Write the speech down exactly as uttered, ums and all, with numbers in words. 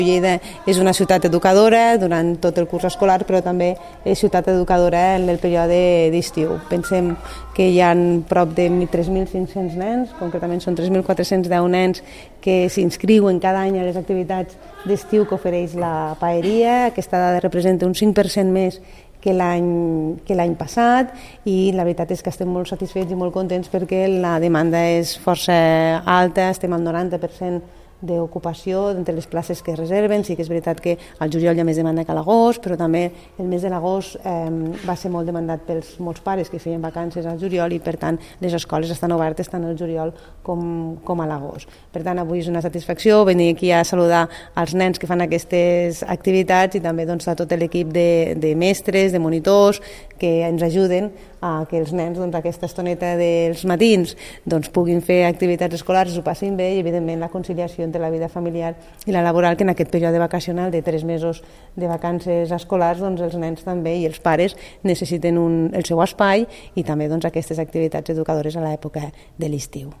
Lleida és una ciutat educadora durant tot el curs escolar, però també és ciutat educadora en el període d'estiu. Pensem que hi ha prop de tres mil cinc-cents nens, concretament són tres mil quatre-cents deu nens que s'inscriuen cada any a les activitats d'estiu que ofereix la paeria. Aquesta dada representa un cinc per cent més que l'any que l'any passat, i la veritat és que estem molt satisfets i molt contents perquè la demanda és força alta, estem al noranta per cent d'ocupació entre les places que es reserven. Sí que és veritat que al juliol hi ha més demanda que a l'agost, però també el mes de l'agost eh, va ser molt demandat pels molts pares que feien vacances al juliol, i per tant les escoles estan obertes tant al juliol com, com a l'agost. Per tant, avui és una satisfacció venir aquí a saludar els nens que fan aquestes activitats, i també doncs, a tot l'equip de, de mestres, de monitors, que ens ajuden a que els nens doncs, aquesta estoneta dels matins doncs, puguin fer activitats escolars, ho passin bé, i evidentment la conciliació entre la vida familiar i la laboral, que en aquest període vacacional de tres mesos de vacances escolars, doncs, els nens també i els pares necessiten un, el seu espai, i també doncs, aquestes activitats educadores a l'època de l'estiu.